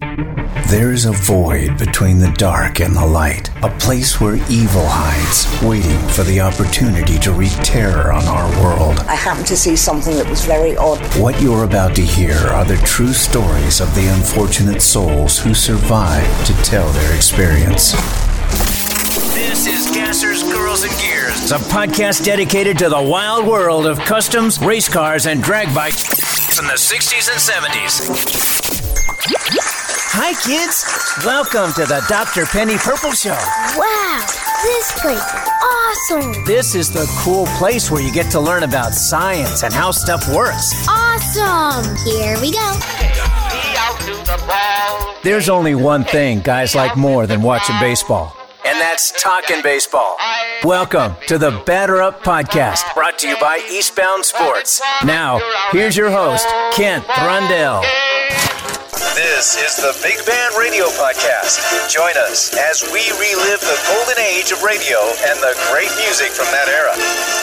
There's a void between the dark and the light, a place where evil hides, waiting for the opportunity to wreak terror on our world. I happened to see something that was very odd. What you're about to hear are the true stories of the unfortunate souls who survived to tell their experience. This is Gassers, Girls, and Gears, a podcast dedicated to the wild world of customs, race cars, and drag bikes in the 60s and 70s. Hi, kids. Welcome to the Dr. Penny Purple Show. Wow, this place is awesome. This is the cool place where you get to learn about science and how stuff works. Awesome. Here we go. There's only one thing guys like more than watching baseball, and that's talking baseball. Welcome to the Batter Up Podcast, brought to you by Eastbound Sports. Now, here's your host, Kent Brundell. This is the Big Band Radio Podcast. Join us as we relive the golden age of radio and the great music from that era.